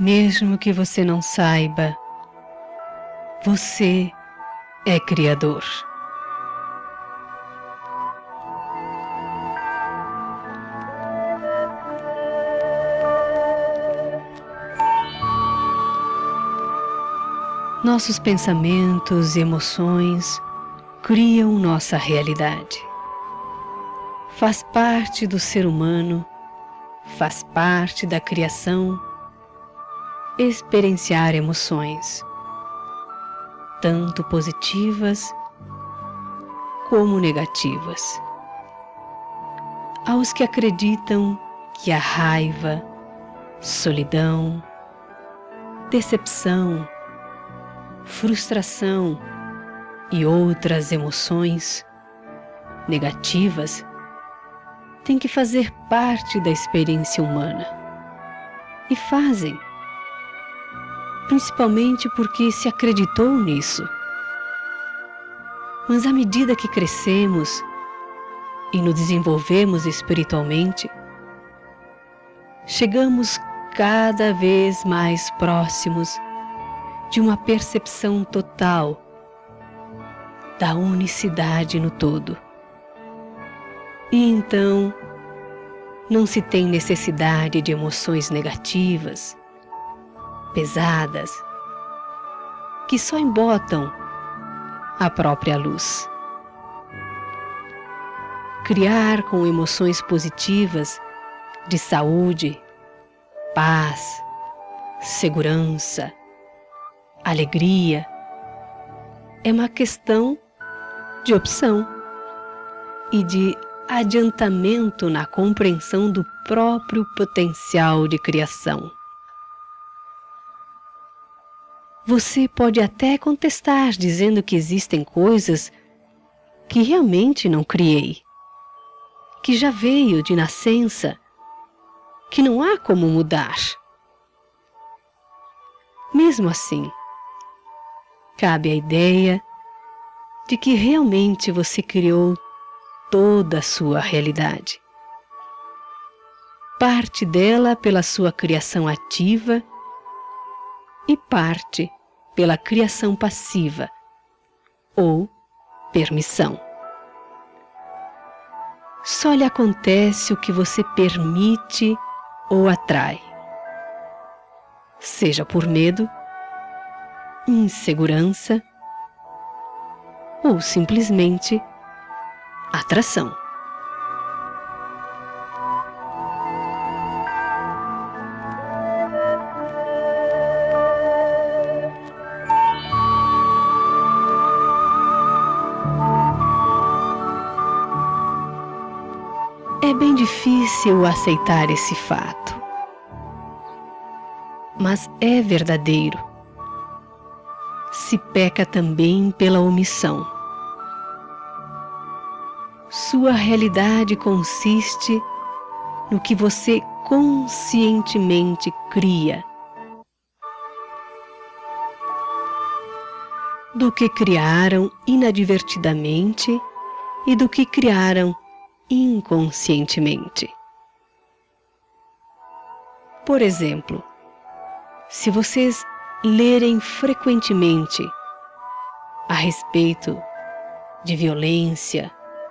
Mesmo que você não saiba, você é criador. Nossos pensamentos e emoções criam nossa realidade. Faz parte do ser humano, faz parte da criação, experienciar emoções, tanto positivas como negativas. Aos que acreditam que a raiva, solidão, decepção, frustração e outras emoções negativas têm que fazer parte da experiência humana. E fazem, principalmente porque se acreditou nisso. Mas à medida que crescemos e nos desenvolvemos espiritualmente, chegamos cada vez mais próximos de uma percepção total da unicidade no todo. E então, não se tem necessidade de emoções negativas, pesadas, que só embotam a própria luz. Criar com emoções positivas de saúde, paz, segurança, alegria, é uma questão de opção e de adiantamento na compreensão do próprio potencial de criação. Você pode até contestar dizendo que existem coisas que realmente não criei, que já veio de nascença, que não há como mudar. Mesmo assim, cabe a ideia de que realmente você criou toda a sua realidade. Parte dela pela sua criação ativa e parte pela criação passiva ou permissão. Só lhe acontece o que você permite ou atrai, seja por medo, insegurança ou simplesmente atração. É bem difícil aceitar esse fato, mas é verdadeiro. Se peca também pela omissão. Sua realidade consiste no que você conscientemente cria, do que criaram inadvertidamente e do que criaram inconscientemente. Por exemplo, se vocês lerem frequentemente a respeito de violência,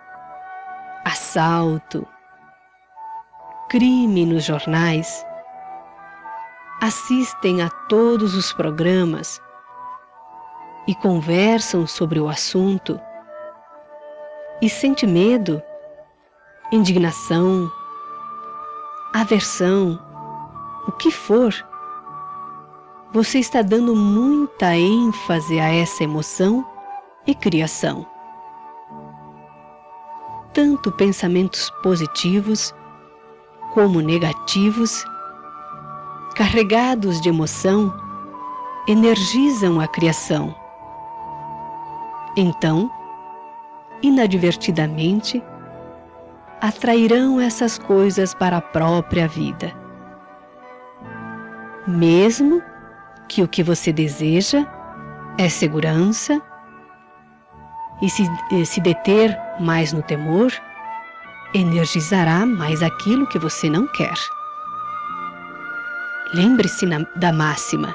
assalto, crime nos jornais, assistem a todos os programas e conversam sobre o assunto e sente medo, indignação, aversão, o que for, você está dando muita ênfase a essa emoção e criação. Tanto pensamentos positivos como negativos, carregados de emoção, energizam a criação. Então, inadvertidamente, atrairão essas coisas para a própria vida. Mesmo que o que você deseja é segurança, e se deter mais no temor, energizará mais aquilo que você não quer. Lembre-se da máxima: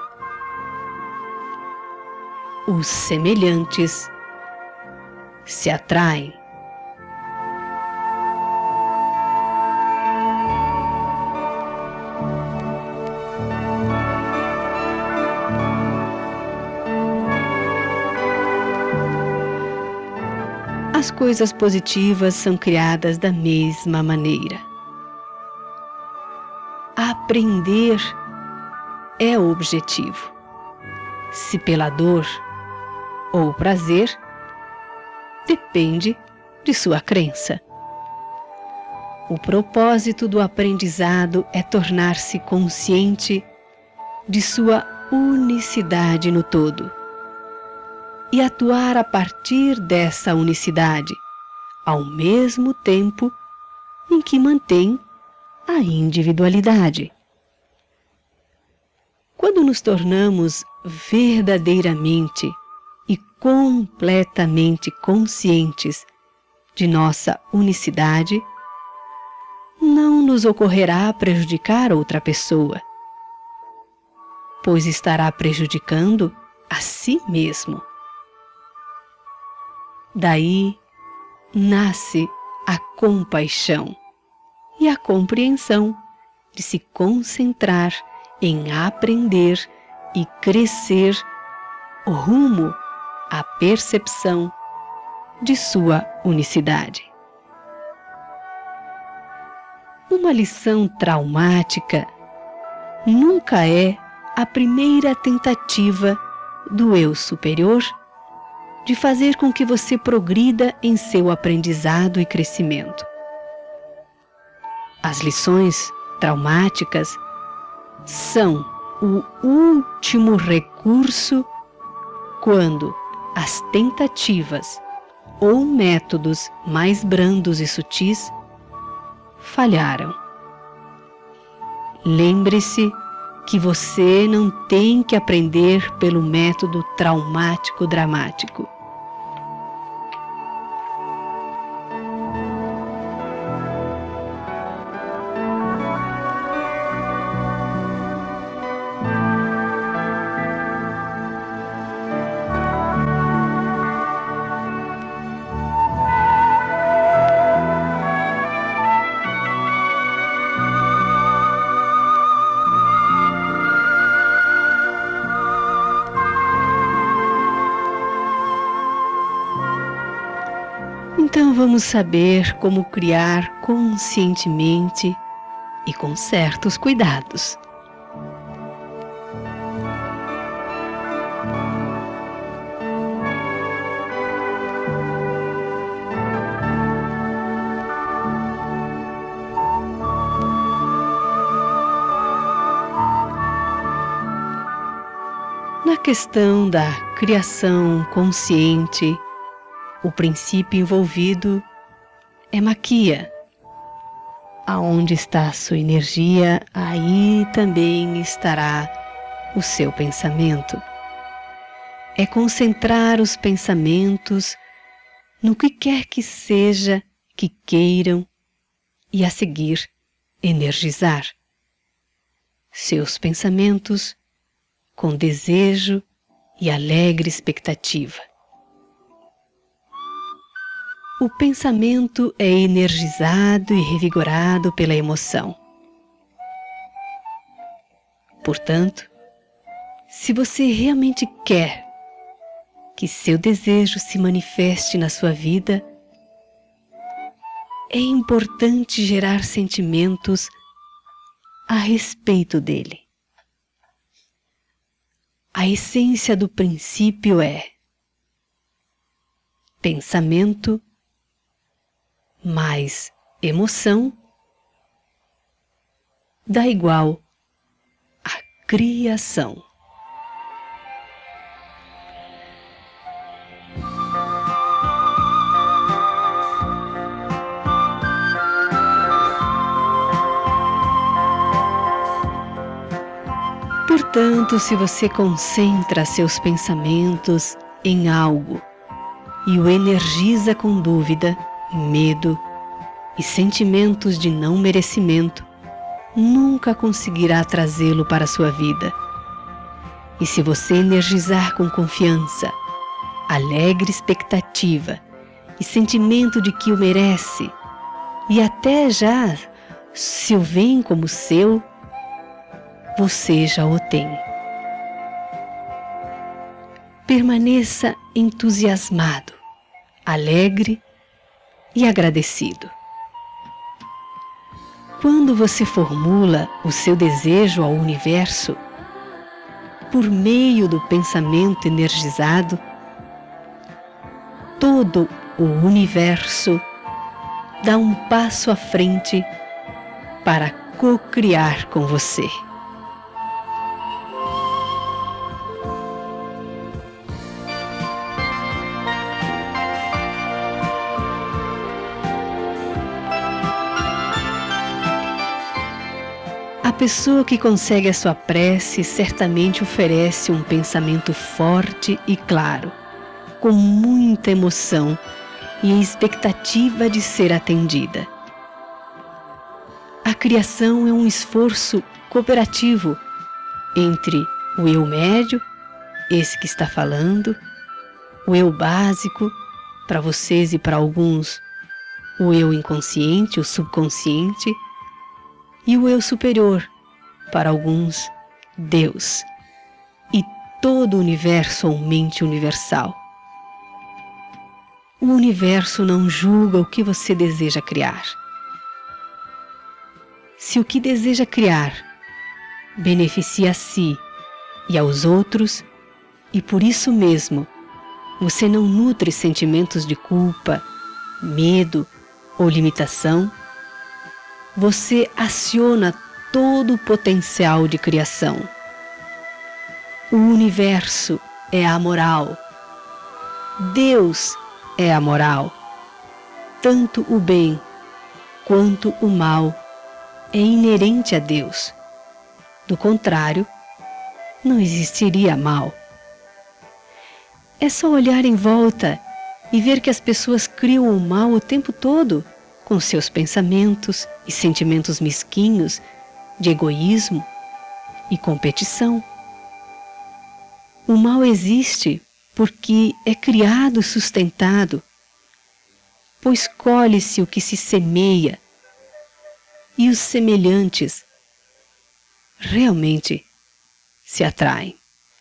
os semelhantes se atraem. As coisas positivas são criadas da mesma maneira. Aprender é o objetivo. Se pela dor ou prazer, depende de sua crença. O propósito do aprendizado é tornar-se consciente de sua unicidade no todo e atuar a partir dessa unicidade, ao mesmo tempo em que mantém a individualidade. Quando nos tornamos verdadeiramente e completamente conscientes de nossa unicidade, não nos ocorrerá prejudicar outra pessoa, pois estará prejudicando a si mesmo. Daí nasce a compaixão e a compreensão de se concentrar em aprender e crescer rumo à percepção de sua unicidade. Uma lição traumática nunca é a primeira tentativa do eu superior de fazer com que você progrida em seu aprendizado e crescimento. As lições traumáticas são o último recurso quando as tentativas ou métodos mais brandos e sutis falharam. Lembre-se que você não tem que aprender pelo método traumático dramático. Então vamos saber como criar conscientemente e com certos cuidados. Na questão da criação consciente, o princípio envolvido é Maquia. Aonde está a sua energia, aí também estará o seu pensamento. É concentrar os pensamentos no que quer que seja que queiram e a seguir energizar seus pensamentos com desejo e alegre expectativa. O pensamento é energizado e revigorado pela emoção. Portanto, se você realmente quer que seu desejo se manifeste na sua vida, é importante gerar sentimentos a respeito dele. A essência do princípio é pensamento mais emoção dá igual a criação. Portanto, se você concentra seus pensamentos em algo e o energiza com dúvida, medo e sentimentos de não merecimento, nunca conseguirá trazê-lo para a sua vida. E se você energizar com confiança, alegre expectativa e sentimento de que o merece, e até já se o veem como seu, você já o tem. Permaneça entusiasmado, alegre e agradecido. Quando você formula o seu desejo ao universo, por meio do pensamento energizado, todo o universo dá um passo à frente para co-criar com você. A pessoa que consegue a sua prece certamente oferece um pensamento forte e claro, com muita emoção e em expectativa de ser atendida. A criação é um esforço cooperativo entre o eu médio, esse que está falando, o eu básico, para vocês e para alguns, o eu inconsciente, o subconsciente, e o eu superior, para alguns, Deus, e todo o universo ou mente universal. O universo não julga o que você deseja criar. Se o que deseja criar beneficia a si e aos outros, e por isso mesmo você não nutre sentimentos de culpa, medo ou limitação, você aciona todo o potencial de criação. O universo é amoral. Deus é amoral. Tanto o bem quanto o mal é inerente a Deus. Do contrário, não existiria mal. É só olhar em volta e ver que as pessoas criam o mal o tempo todo, com seus pensamentos e sentimentos mesquinhos de egoísmo e competição. O mal existe porque é criado e sustentado, pois colhe-se o que se semeia, e os semelhantes realmente se atraem.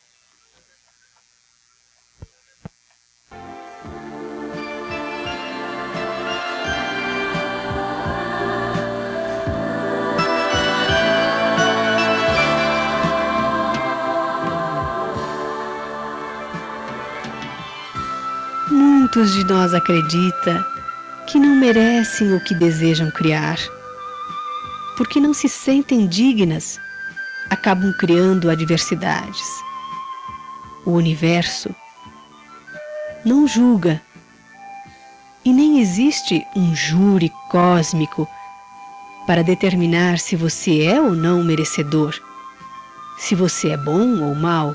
Muitos de nós acreditam que não merecem o que desejam criar, porque não se sentem dignas, acabam criando adversidades. O universo não julga e nem existe um júri cósmico para determinar se você é ou não merecedor, se você é bom ou mau.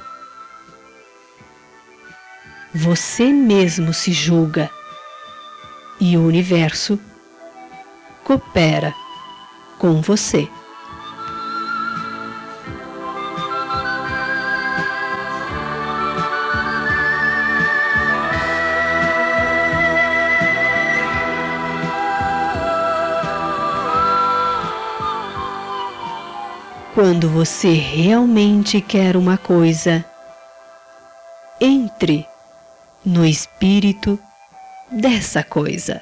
Você mesmo se julga e o universo coopera com você. Quando você realmente quer uma coisa, entre no espírito dessa coisa.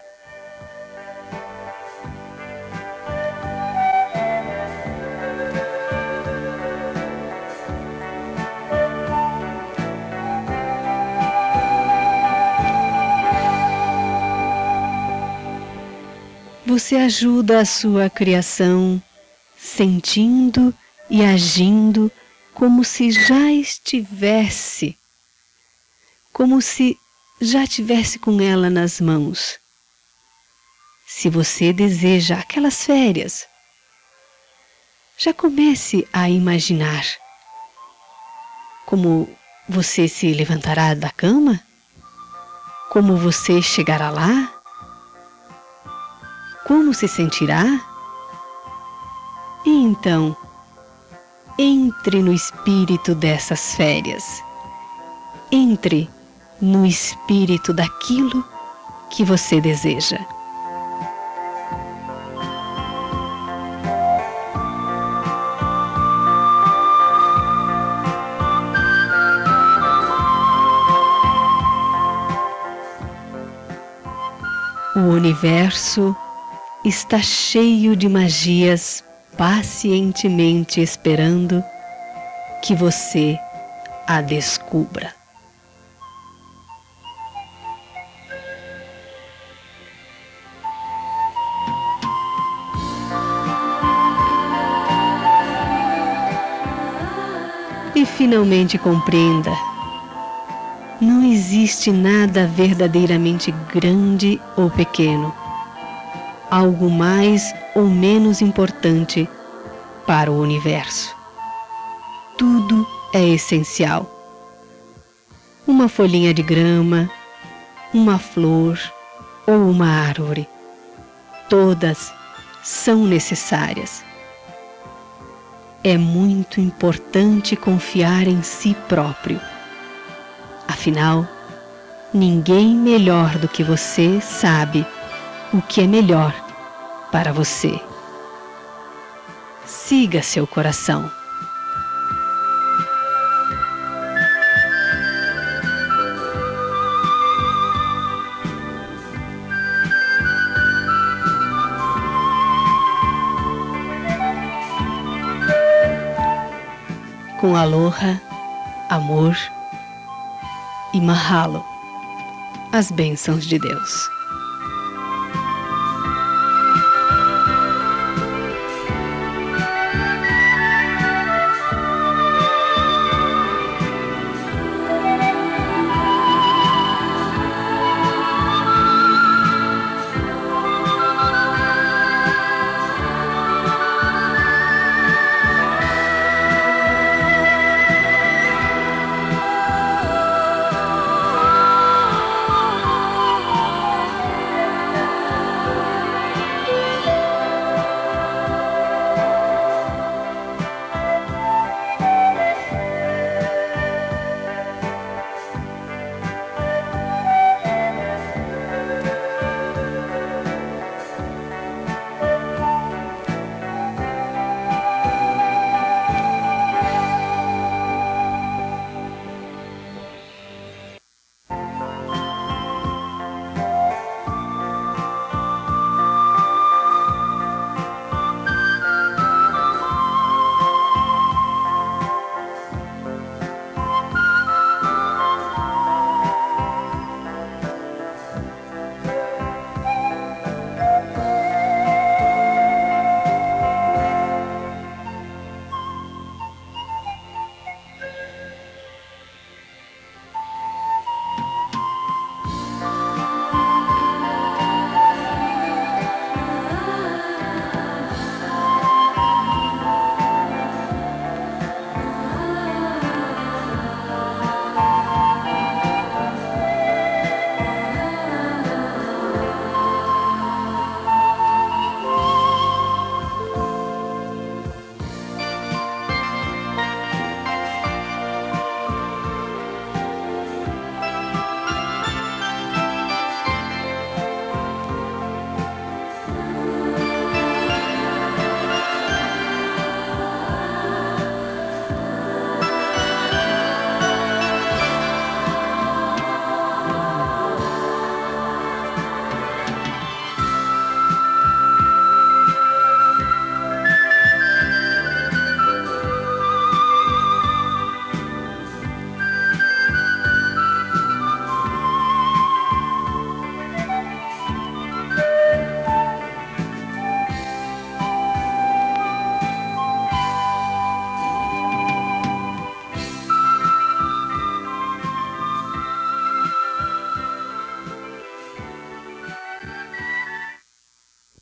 Você ajuda a sua criação sentindo e agindo como se já estivesse, como se já tivesse com ela nas mãos. Se você deseja aquelas férias, já comece a imaginar como você se levantará da cama, como você chegará lá, como se sentirá. E então, entre no espírito dessas férias. Entre no espírito daquilo que você deseja. O universo está cheio de magias pacientemente esperando que você a descubra. E finalmente compreenda: não existe nada verdadeiramente grande ou pequeno, algo mais ou menos importante para o universo. Tudo é essencial. Uma folhinha de grama, uma flor ou uma árvore, todas são necessárias. É muito importante confiar em si próprio. Afinal, ninguém melhor do que você sabe o que é melhor para você. Siga seu coração. Com aloha, amor e mahalo, as bênçãos de Deus.